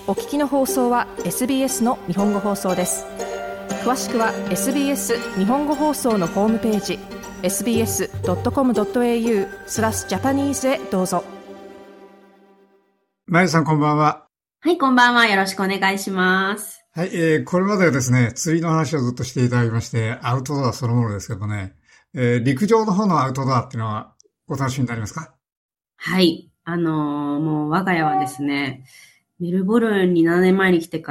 お聞きの放送は SBS の日本語放送です。詳しくは SBS 日本語放送のホームページ sbs.com.au/Japanese へどうぞ。 まゆさん、こんばんは。 はい、こんばんは。よろしくお願いします。 はい、これまではですね、釣りの話をずっとしていただきまして、アウトドアそのものですけどね、陸上の方のアウトドアっていうのはお楽しみになりますか？ はい。もう我が家はですね、メルボルンに7年前に来てから、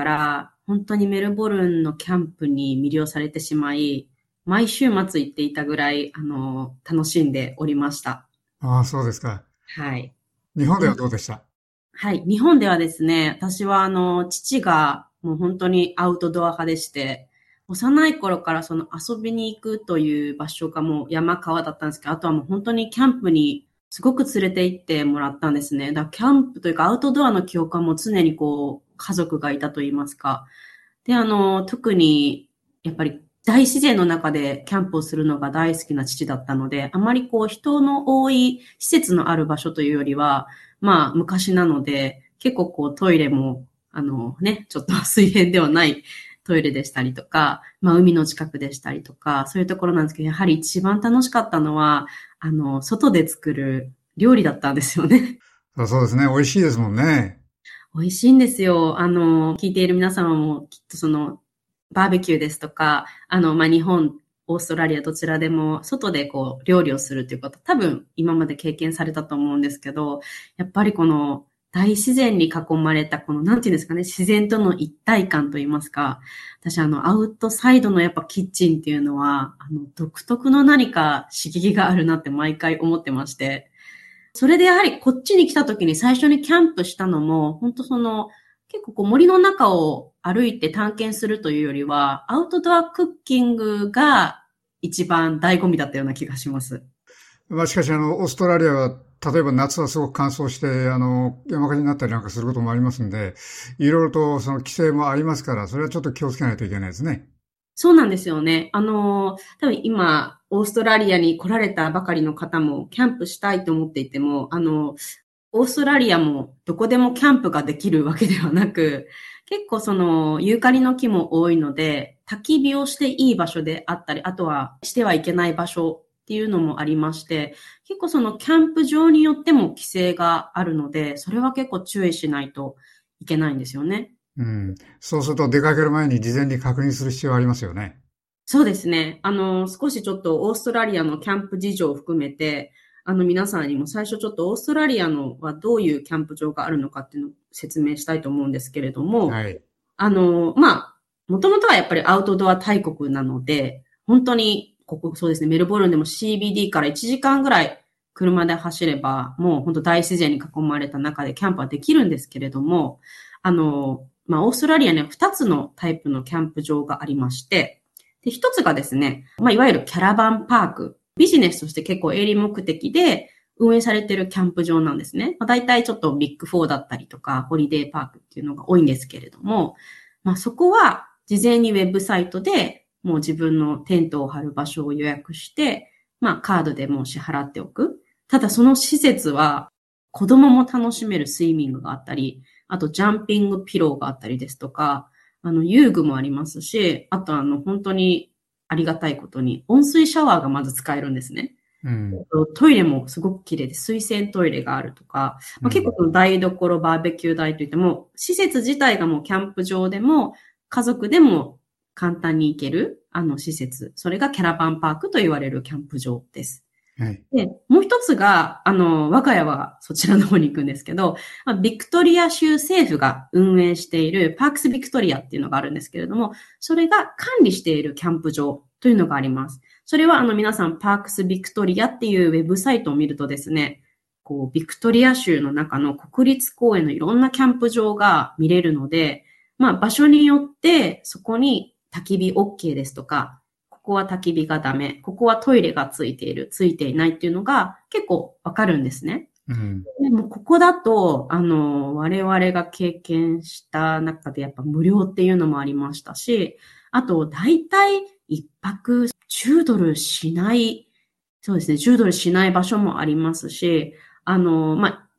本当にメルボルンのキャンプに魅了されてしまい、毎週末行っていたぐらい、楽しんでおりました。 ああ、そうですか。 はい。 日本ではどうでした？ はい。日本ではですね、私は父がもう本当にアウトドア派でして、幼い頃からその遊びに行くという場所がもう山川だったんですけど、あとはもう本当にキャンプにすごく連れて行ってもらったんですね。だからキャンプというかアウトドアの記憶はもう常にこう家族がいたと言いますか。で、特にやっぱり大自然の中でキャンプをするのが大好きな父だったので、あまりこう人の多い施設のある場所というよりは、まあ昔なので結構こうトイレもちょっと水平ではないトイレでしたりとか、まあ海の近くでしたりとか、そういうところなんですけど、やはり一番楽しかったのは、外で作る料理だったんですよね。 そうですね、美味しいですもんね。 美味しいんですよ。聞いている皆様もきっとその、バーベキューですとか、まあ、日本、オーストラリアどちらでも外でこう料理をするということ多分今まで経験されたと思うんですけど、やっぱりこの大自然に囲まれたこのなんていうんですかね、自然との一体感といいますか、私アウトサイドのやっぱキッチンっていうのは、独特の何か刺激があるなって毎回思ってまして、それでやはりこっちに来た時に最初にキャンプしたのも、本当その、結構こう森の中を歩いて探検するというよりは、アウトドアクッキングが一番醍醐味だったような気がします。 まあしかしオーストラリアは、例えば夏はすごく乾燥して、山火事になったりなんかすることもありますんで、いろいろとその規制もありますから、それはちょっと気をつけないといけないですね。 そうなんですよね。多分今、オーストラリアに来られたばかりの方も、キャンプしたいと思っていても、オーストラリアもどこでもキャンプができるわけではなく、結構そのユーカリの木も多いので、焚き火をしていい場所であったり、あとはしてはいけない場所っていうのもありまして、結構そのキャンプ場によっても規制があるので、それは結構注意しないといけないんですよね。 うん。そうすると出かける前に事前に確認する必要がありますよね。 そうですね。少しちょっとオーストラリアのキャンプ事情を含めて、皆さんにも最初ちょっとオーストラリアのはどういうキャンプ場があるのかっていうのを説明したいと思うんですけれども、 はい。 まあ、もともとはやっぱりアウトドア大国なので、本当に、ここそうですね、メルボルンでも CBD から1時間ぐらい車で走れば、もう本当大自然に囲まれた中でキャンプはできるんですけれども、まあ、オーストラリアには2つのタイプのキャンプ場がありまして、で、1つがですね、まあ、いわゆるキャラバンパーク。ビジネスとして結構営利目的で運営されているキャンプ場なんですね。まあ、大体ちょっとビッグ4だったりとか、ホリデーパークっていうのが多いんですけれども、まあ、そこは事前にウェブサイトでもう自分のテントを張る場所を予約して、まあ、カードでもう支払っておく。ただその施設は子供も楽しめるスイミングがあったり、あとジャンピングピローがあったりですとか、遊具もありますし、あと本当にありがたいことに温水シャワーがまず使えるんですね。 うん。 トイレもすごく綺麗で、水洗トイレがあるとか、まあ、結構この台所、バーベキュー台といっても、施設自体がもうキャンプ場でも、家族でも簡単に行ける、施設。それがキャラバンパークと言われるキャンプ場です。 はい。 で、もう一つが、我が家はそちらの方に行くんですけど、まあ、ビクトリア州政府が運営しているパークスビクトリアっていうのがあるんですけれども、それが管理しているキャンプ場というのがあります。それは皆さんパークスビクトリアっていうウェブサイトを見るとですね、こう、ビクトリア州の中の国立公園のいろんなキャンプ場が見れるので、まあ場所によってそこに焚き火 OK ですとか、ここは焚き火がダメ、ここはトイレがついている、ついていないっていうのが結構わかるんですね。 うん。 でもここだと、我々が経験した中でやっぱ無料っていうのもありましたし、あと、だいたい一泊10ドルしない、そうですね、10ドルしない場所もありますし、まあ、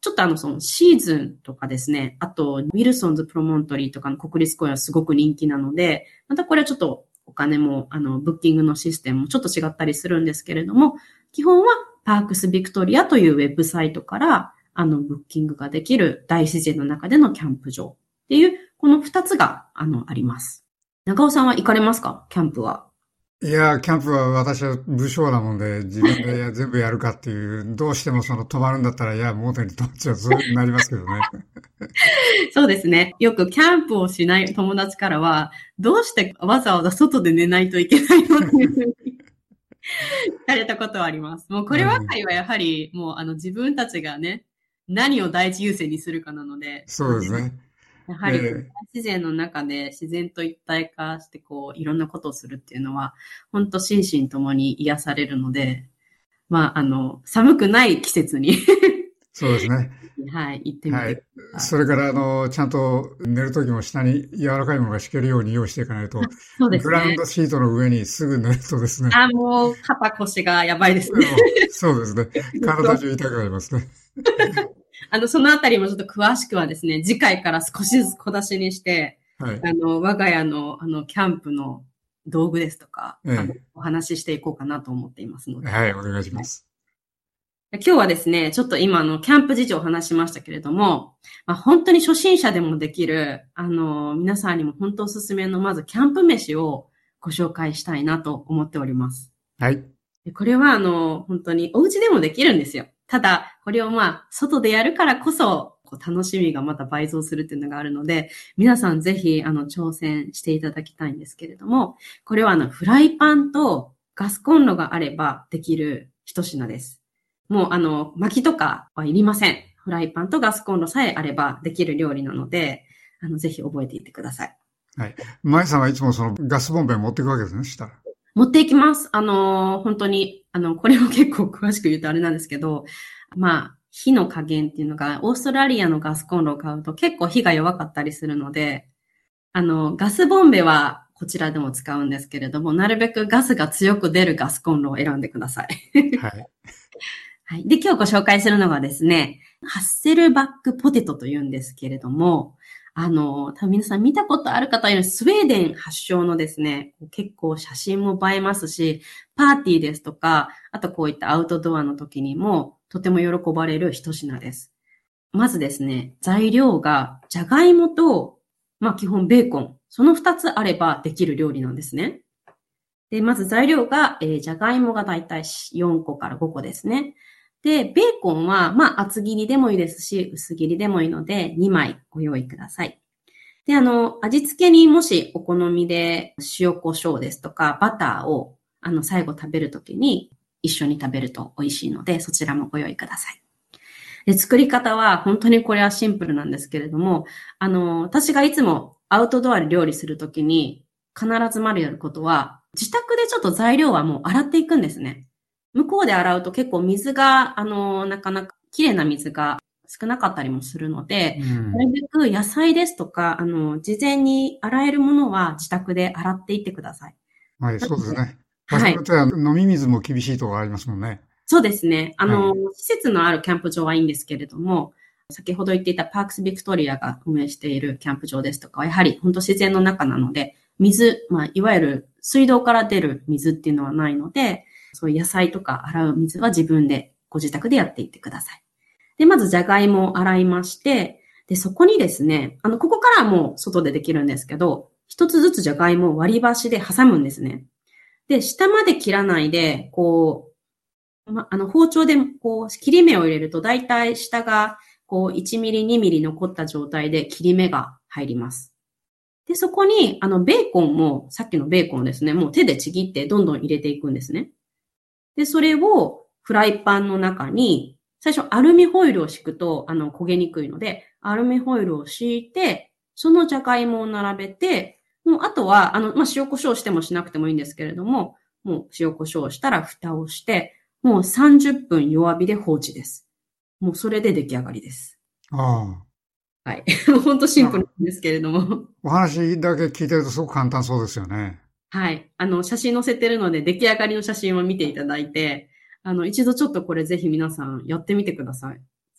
ちょっとそのシーズンとかですね、あと、ウィルソンズプロモントリーとかの国立公園はすごく人気なので、またこれはちょっとお金も、ブッキングのシステムもちょっと違ったりするんですけれども、基本はパークスビクトリアというウェブサイトから、ブッキングができる大自然の中でのキャンプ場っていう、この2つが、あります。長尾さんは行かれますか？キャンプは。 いや、キャンプは私は武将なもんで、自分で全部やるかっていう、どうしても泊まるんだったら、いや、モーテルに泊まっちゃう、そういう風になりますけどね。 そうですね。よくキャンプをしない友達からは、どうしてわざわざ外で寝ないといけないのっていうふうに聞かれたことはあります。もうこればかりはやはり、もう自分たちがね、何を第一優先にするかなので、 そうですね。 やはり大自然の中で自然と一体化していろんなことをするっていうのは、本当心身ともに癒されるので、寒くない季節にそうですね。 はい、行ってみて。はい。 それから、ちゃんと寝るときも下に柔らかいものが敷けるように用意していかないと、そうですね。グラウンドシートの上にすぐ寝るとですね。 もう肩腰がやばいですね。 そうですね。体中痛くなりますね。 そのあたりもちょっと詳しくはですね、次回から少しずつ小出しにして、はい、我が家の、キャンプの道具ですとか、お話ししていこうかなと思っていますので。 はい、お願いします。 今日はですね、ちょっと今キャンプ事情を話しましたけれども、本当に初心者でもできる、皆さんにも本当おすすめのまずキャンプ飯をご紹介したいなと思っております。 はい。 これは本当にお家でもできるんですよ。ただ、これを外でやるからこそ、楽しみがまた倍増するっていうのがあるので、皆さんぜひ、挑戦していただきたいんですけれども、これはフライパンとガスコンロがあればできる一品です。もう、薪とかはいりません。フライパンとガスコンロさえあればできる料理なので、ぜひ覚えていってください。 はい。舞さんはいつもガスボンベ持っていくわけですね、したら。 持っていきます。本当に、これも結構詳しく言うとあれなんですけど、火の加減っていうのが、オーストラリアのガスコンロを買うと結構火が弱かったりするので、ガスボンベはこちらでも使うんですけれども、なるべくガスが強く出るガスコンロを選んでください。はい。はい。で、今日ご紹介するのがですね、ハッセルバックポテトというんですけれども、多分皆さん見たことある方いるスウェーデン発祥のですね、結構写真も映えますし、パーティーですとか、あとこういったアウトドアの時にもとても喜ばれる一品です。まずですね、材料がじゃがいもと、基本ベーコン、その2つあればできる料理なんですね。で、まず材料が、じゃがいもがだいたい4個から5個ですね。で、ベーコンは、厚切りでもいいですし、薄切りでもいいので、2枚ご用意ください。で、味付けにもしお好みで塩コショウですとか、バターを、最後食べるときに一緒に食べると美味しいので、そちらもご用意ください。で、作り方は、本当にこれはシンプルなんですけれども、私がいつもアウトドアで料理するときに、必ずやることは、自宅でちょっと材料はもう洗っていくんですね。向こうで洗うと結構水が、なかなか綺麗な水が少なかったりもするので、なるべく野菜ですとか、事前に洗えるものは自宅で洗っていってください。 はい、そうですね。はい。飲み水も厳しいところありますもんね。 そうですね。施設のあるキャンプ場はいいんですけれども、先ほど言っていたパークスビクトリアが運営しているキャンプ場ですとかは、やはり本当自然の中なので、水、いわゆる水道から出る水っていうのはないので、そういう野菜とか洗う水は自分でご自宅でやっていってください。で、まずじゃがいもを洗いまして、で、そこにですね、ここからはもう外でできるんですけど、一つずつじゃがいもを割り箸で挟むんですね。で、下まで切らないで、包丁で切り目を入れると、だいたい下が1ミリ、2ミリ残った状態で切り目が入ります。で、そこに、ベーコンも、さっきのベーコンをですね、もう手でちぎってどんどん入れていくんですね。で、それをフライパンの中に、最初アルミホイルを敷くと、焦げにくいので、アルミホイルを敷いて、そのじゃがいもを並べて、もうあとは、塩コショウしてもしなくてもいいんですけれども、もう塩コショウしたら蓋をして、もう30分弱火で放置です。もうそれで出来上がりです。 ああ。はい。本当シンプルなんですけれども。 お話だけ聞いてるとすごく簡単そうですよね。 はい。写真載せてるので、出来上がりの写真を見ていただいて、一度ちょっとこれぜひ皆さんやってみてください。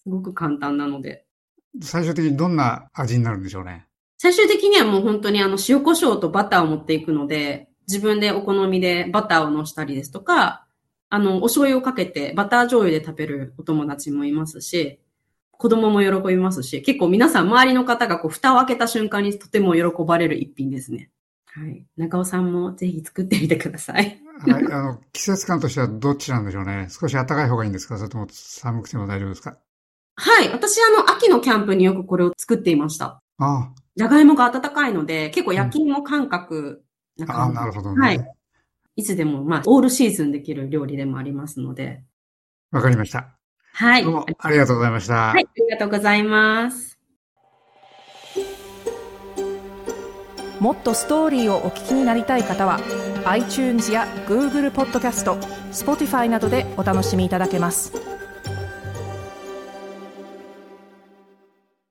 すごく簡単なので。 最終的にどんな味になるんでしょうね。 最終的にはもう本当に塩コショウとバターを持っていくので、自分でお好みでバターをのしたりですとか、お醤油をかけてバター醤油で食べるお友達もいますし、子供も喜びますし、結構皆さん周りの方が蓋を開けた瞬間にとても喜ばれる一品ですね。はい。中尾さんもぜひ作ってみてください。 はい。季節感としてはどっちなんでしょうね。少し暖かい方がいいんですか？それとも寒くても大丈夫ですか？ はい。私秋のキャンプによくこれを作っていました。 ああ。 じゃがいもが暖かいので、結構焼き芋感覚な感じ。 なるほどね。 はい。いつでも、オールシーズンできる料理でもありますので。 わかりました。 はい。 どうもありがとうございました。はい、 ありがとうございます。 もっとストーリーをお聞きになりたい方は、iTunes や Google ポッドキャスト、Spotify などでお楽しみいただけます。